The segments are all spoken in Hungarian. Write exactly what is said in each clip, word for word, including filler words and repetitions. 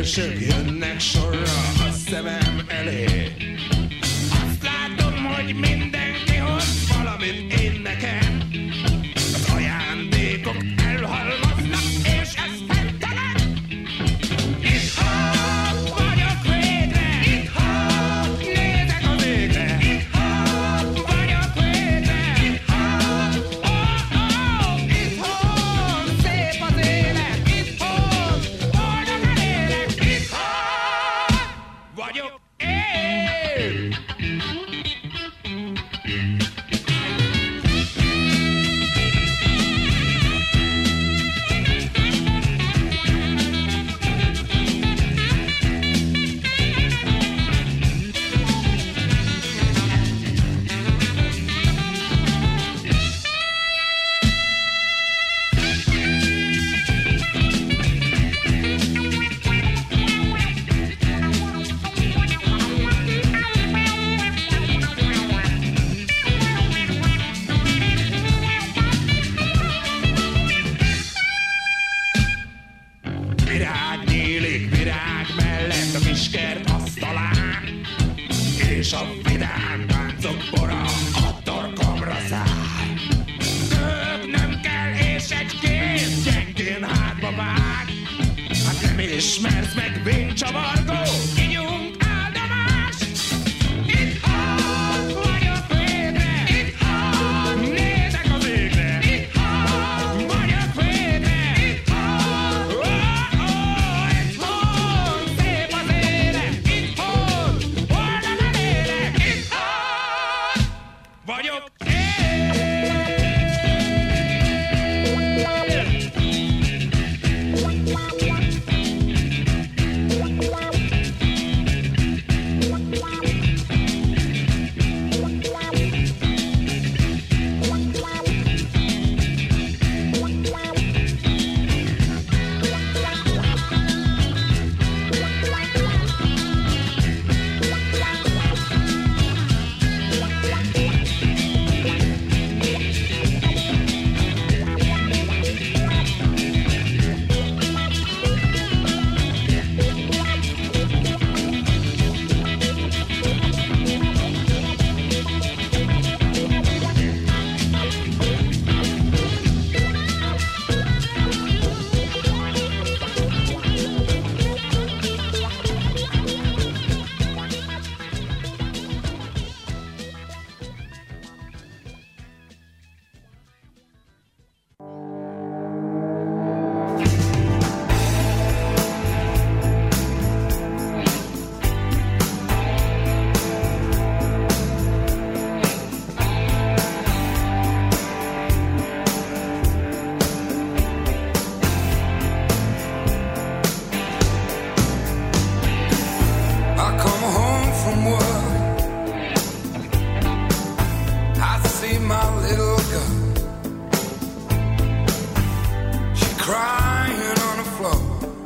hősök jönnek sorra a szemem elé. Azt látom, hogy mindenki hoz valamit én nekem. Az ajándékok elhalmaznak, és ez helytelen. Itthon vagyok végre, itthon nézek az égre, itthon vagyok végre, itthon, oh, oh, itthon szép az élet, itthon boldog a lélek, itthon vagyok én. Virág nyílik virág mellett a kiskert asztalán, és a vidám táncok bora a torkomra száll. Több nem kell, és egy kéz gyengén hátba vág. Hát nem ismersz meg vénycsavargó, ígyunk áldomás. Itthon vagyok végre, itthon nézek az égre, itthon vagyok végre, itthon, oh, oh, itthon szép az élet, itthon boldog a lélek, itthon vagyok én. I come home from work, I see my little girl. She crying on the floor.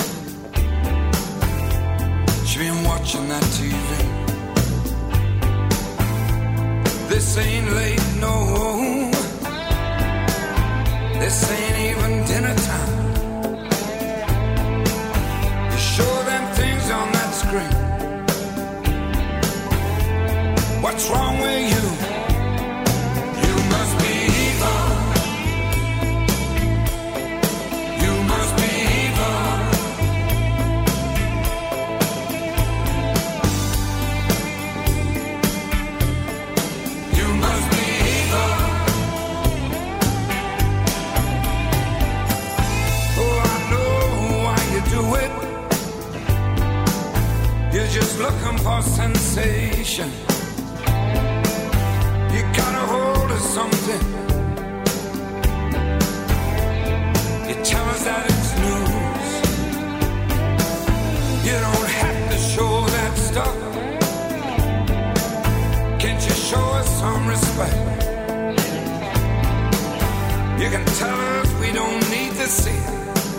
She been watching that T V. This ain't late, no. This ain't even dinner time. You show them things on that screen. What's wrong with you? You must be evil. You must be evil. You must be evil. Oh, I know why you do it. You're just looking for sensation. You got a hold of something. You tell us that it's news. You don't have to show that stuff. Can't you show us some respect? You can tell us we don't need to see it.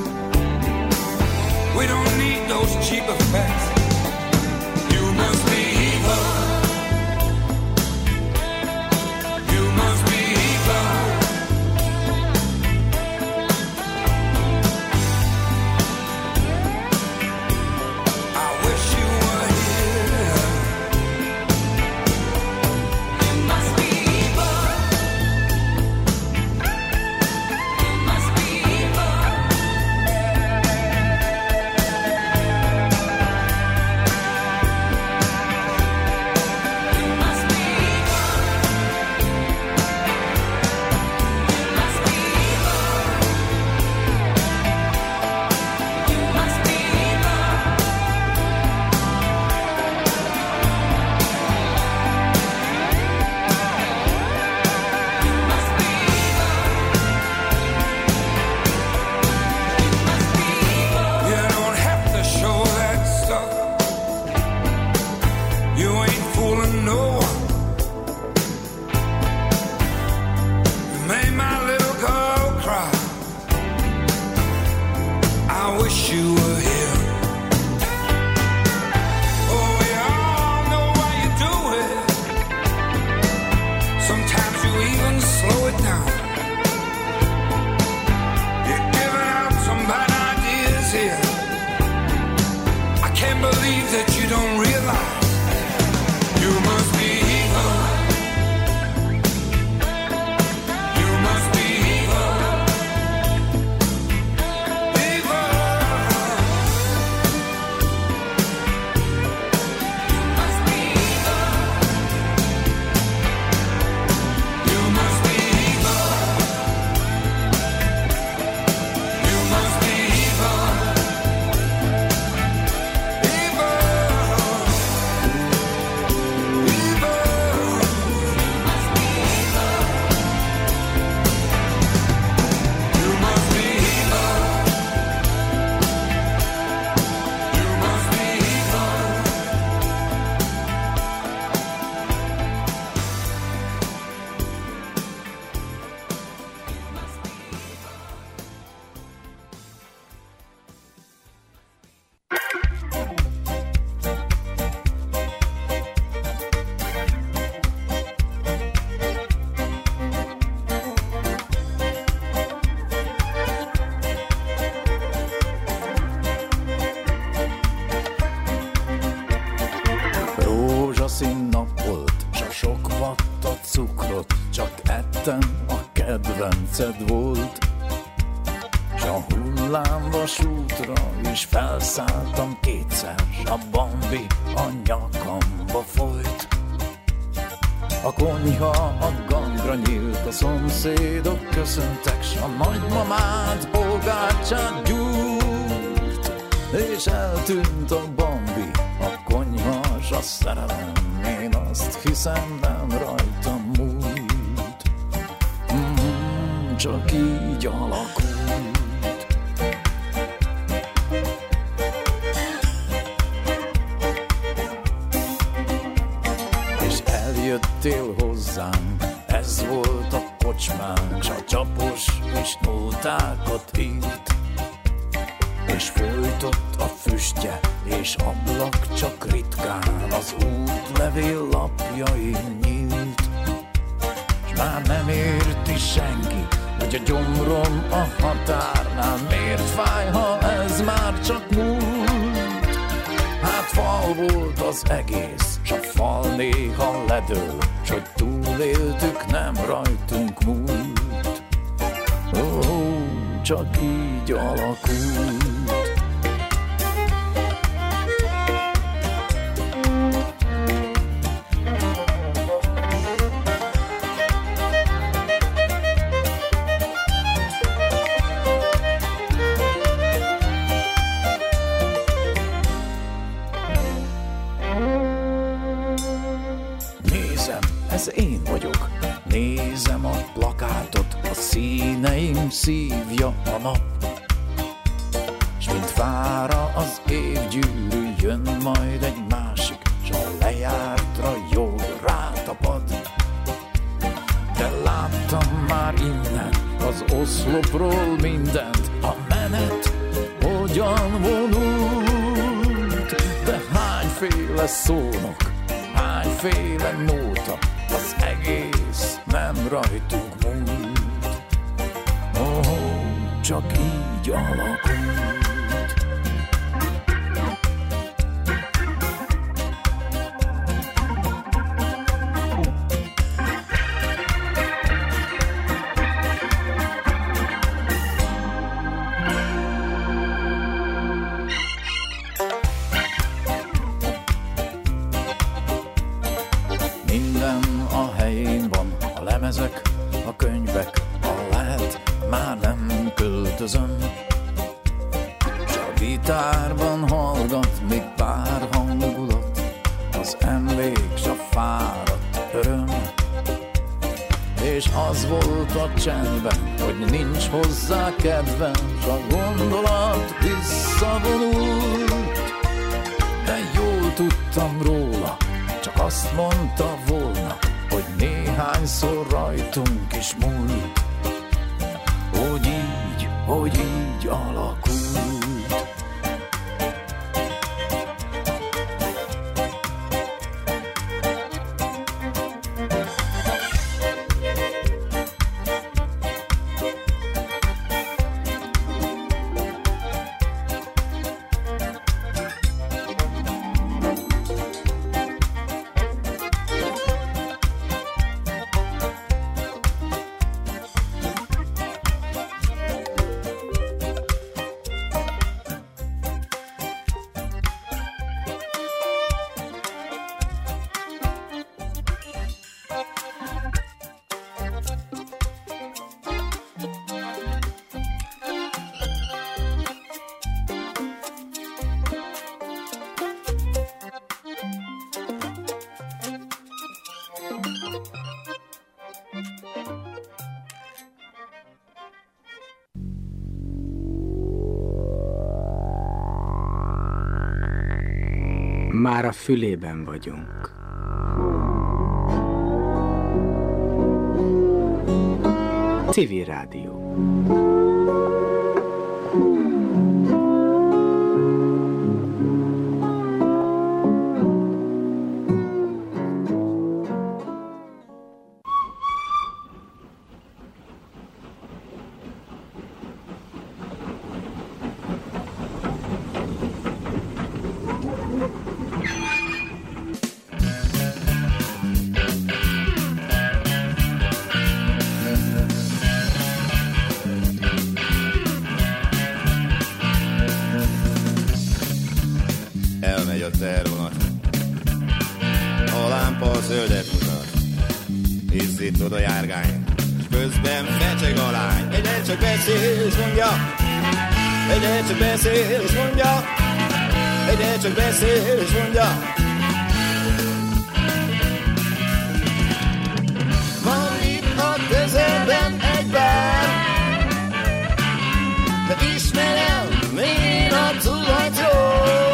We don't need those cheap effects. You must be evil. You must be evil. believe that you don't realize you must be evil. You must be evil. Evil. You must be evil. You must be evil. You must be evil. Rózsaszín nap volt, s a sok vatt a cukrot, csak ettem, a kedvenced volt. S a hullámvasútra is felszálltam kétszer, s a Bambi a nyakamba folyt. A konyha a gangra nyílt, a szomszédok köszöntek, s a nagymamád bogárcsát gyúrt, és eltűnt a Bambi, a konyha s a szerelem. Én azt hiszem, nem rajtam múlt, mm, csak így alakult. És eljöttél hozzám, ez volt a kocsmánk, s a csapos és nótákat írt, és folytott a füstje, és ablak csak ritkán az útlevél lapjain nyílt. S már nem érti senki, hogy a gyomrom a határnál miért fáj, ha ez már csak múlt. Hát fal volt az egész, s a fal néha ledől, s hogy túléltük, nem rajtunk múlt. Ó, oh, csak így alakult. Ez én vagyok, nézem a plakátot, a színeim szívja a nap. S mint fára az évgyűrű, jön majd egy másik, s a lejártra jól rátapad. De láttam már innen az oszlopról mindent, a menet hogyan vonult. De hányféle szónok, hányféle nóta, az egész nem rajtunk múlt. Oh, csak így alakult. Minden a helyén van, a lemezek, a könyvek, a lehet, már nem költözöm. S a gitárban hallgat még pár hangulat, az emlék s a fáradt öröm. És az volt a csendben, hogy nincs hozzá kedvem, s a gondolat visszavonult. De jól tudtam róla, csak azt mondta volna, hogy néhányszor rajtunk is múlt. Hogy így, hogy így alakult. már a fülében vagyunk. Civil Rádió. Izzítod a járgány, közben fecseg a lány. Egyen csak beszél és mondja, egyen csak beszél és mondja, egyen csak beszél és mondja. Van itt a közelben egy bár, de ismerem én a tulajt jól.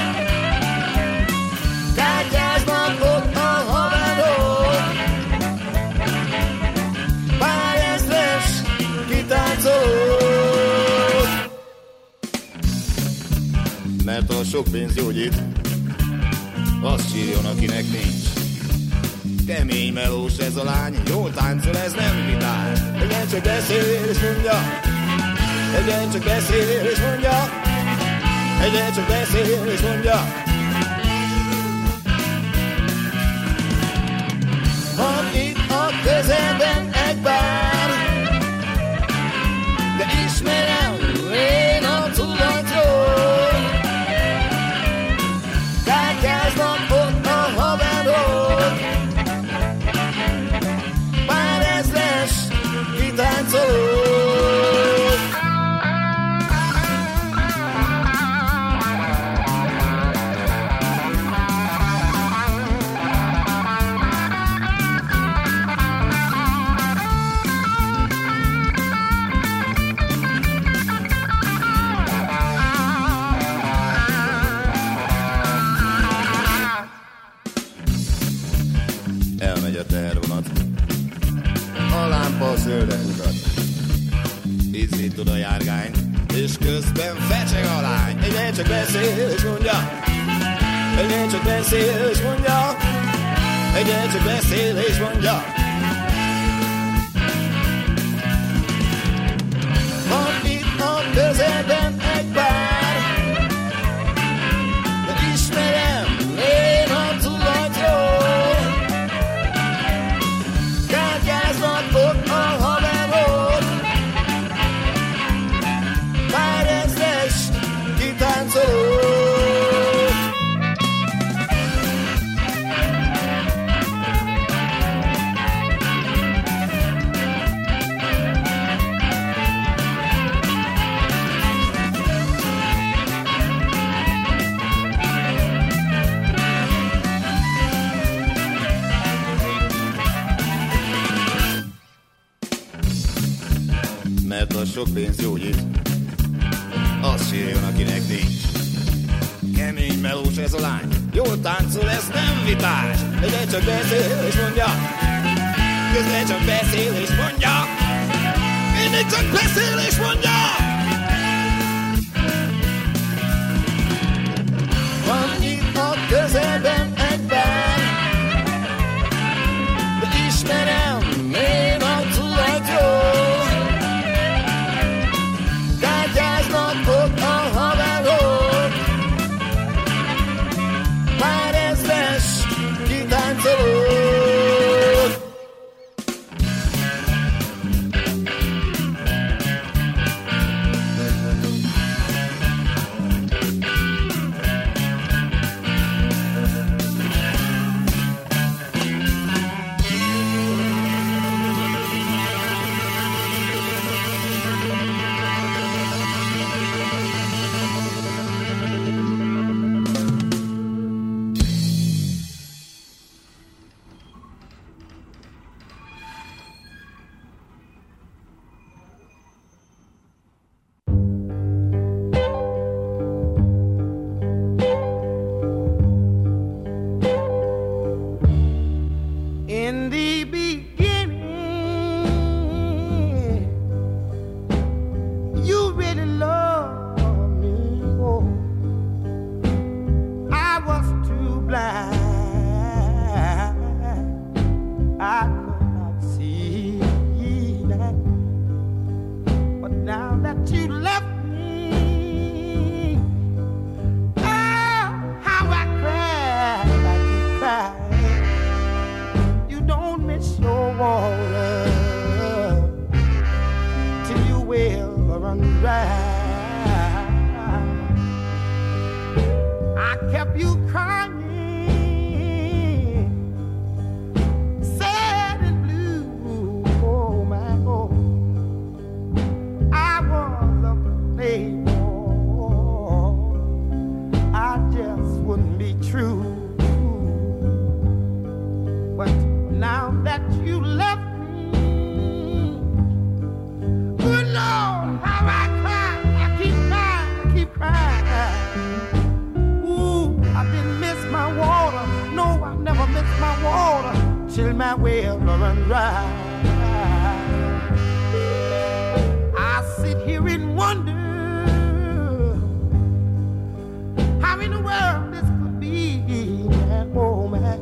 Kártyáznak ott a haverok, pár ezres kitáncolók. Mert a sok pénz gyógyít, azt sírjon, akinek nincs. Kemény melós ez a lány, jól táncol, ez nem vitás. Egyen csak beszél és mondja, egyen csak beszél és mondja, egyen csak beszél és mondja. Van itt a közelben egy bár, de ismerem én a tulajt jól. Kártyáznak ott a haverok, pár ezres kitáncolók. Elmegy a tehervonat, a lámpa zöldet mutat. Izzítod a járgány, és közben fecseg a lány. Egyen csak beszél és mondja, egyen csak beszél és mondja, egyen csak beszél és mondja. Van itt a közelben egy bár, de ismerem én a tulajt jól. Kártyáznak ott a haverok, pár ezres kitáncolók. Mert a sok pénz gyógyít, azt sírjon, akinek nincs. Kemény melós ez a lány, jól táncol, ez nem vitás. Egyen csak beszél és mondja, közben csak beszél és mondja, mindig csak beszél és mondja. Van itt a közelben egy bár, de ismerem én a tulajt jól. Kártyáznak ott a haverok, pár ezres kitáncolók. run dry. I kept you crying, sad and blue. Oh my, oh, I was a playboy. I just wouldn't be true. But now that you left me, good Lord, how I cry. I keep crying, I keep crying. I didn't miss my water. No, I never missed my water till my well run dry. I sit here and wonder how in the world this could be. Oh man,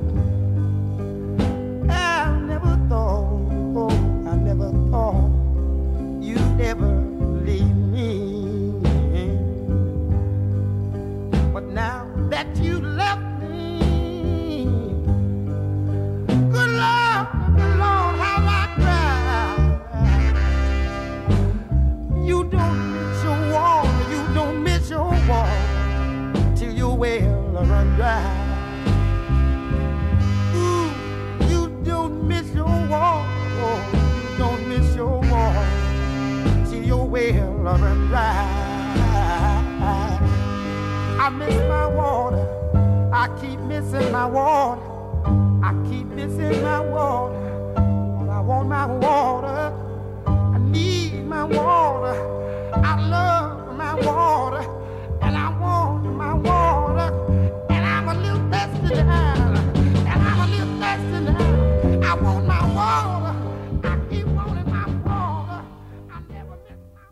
I never thought, oh, I never thought you'd ever leave me. But now that you left me, good Lord, good Lord, how I cry. You don't miss your water, you don't miss your water till your well run dry. Ooh, you don't miss your water, you don't miss your water till your well run dry. I miss my water, I keep missing my water, I keep missing my water. I want my water, I need my water, I love my water, and I want my water, and I'm a little thirsty now, and I'm a little thirsty now. I want my water, I keep wanting my water, I never miss my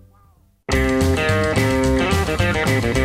water.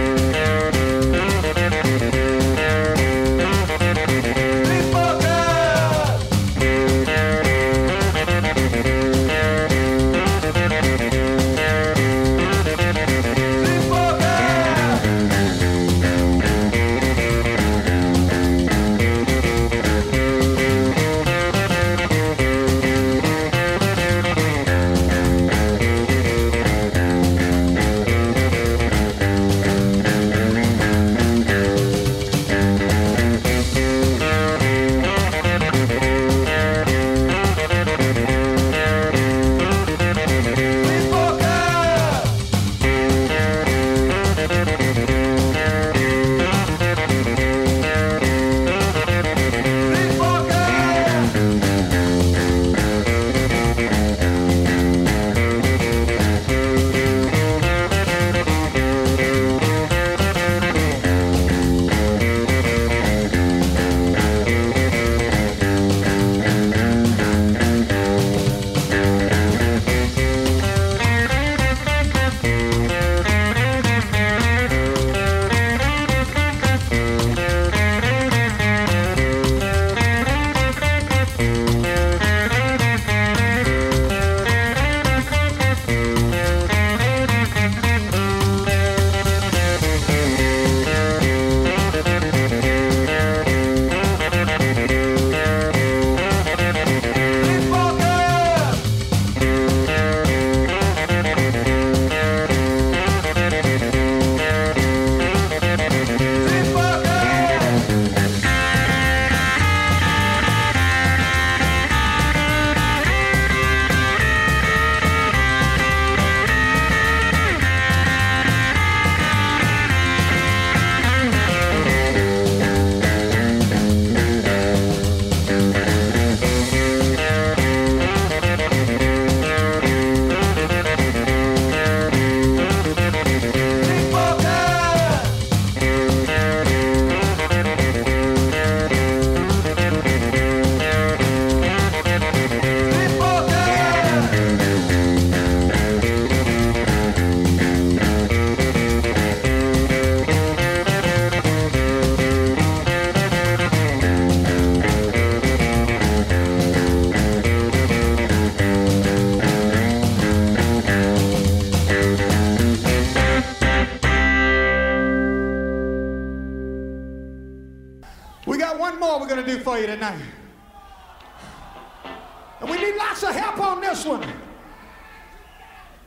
for you tonight. And we need lots of help on this one.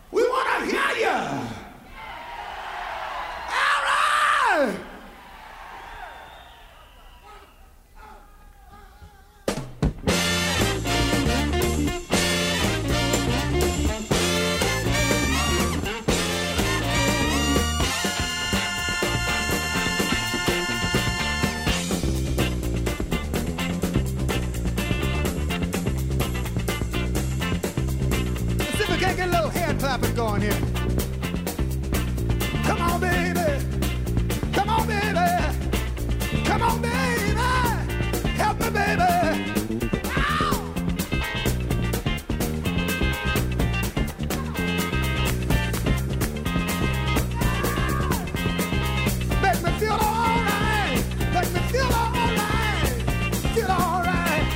We want to hear you. All right. Going here. Come on, baby. Come on, baby. Come on, baby. Help me, baby. Ow! Make me feel all right. Make me feel all right. Feel all right.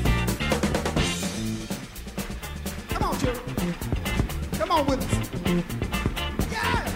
Come on, children. Come on with us. Yeah.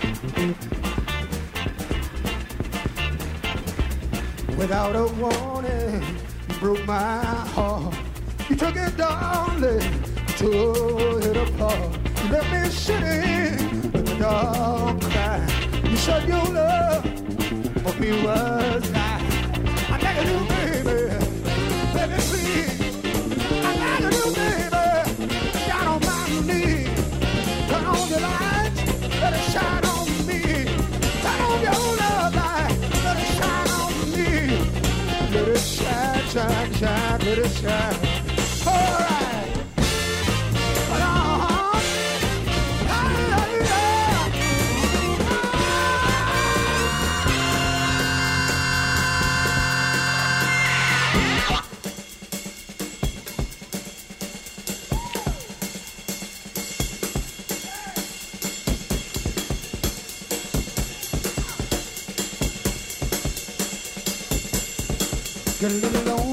Without a warning, you broke my heart. You took it, darling, tore it apart. You left me sitting in the dark crying. You said your love for me was dying. I beg you, baby, baby, please. I beg you, baby, down on my knees. Turn on your lights, let it shine on me. Turn on your love light, let it shine on me. Let it shine, shine, shine, let it shine. All right. But uh-huh. Hey, hey, get a little lonely.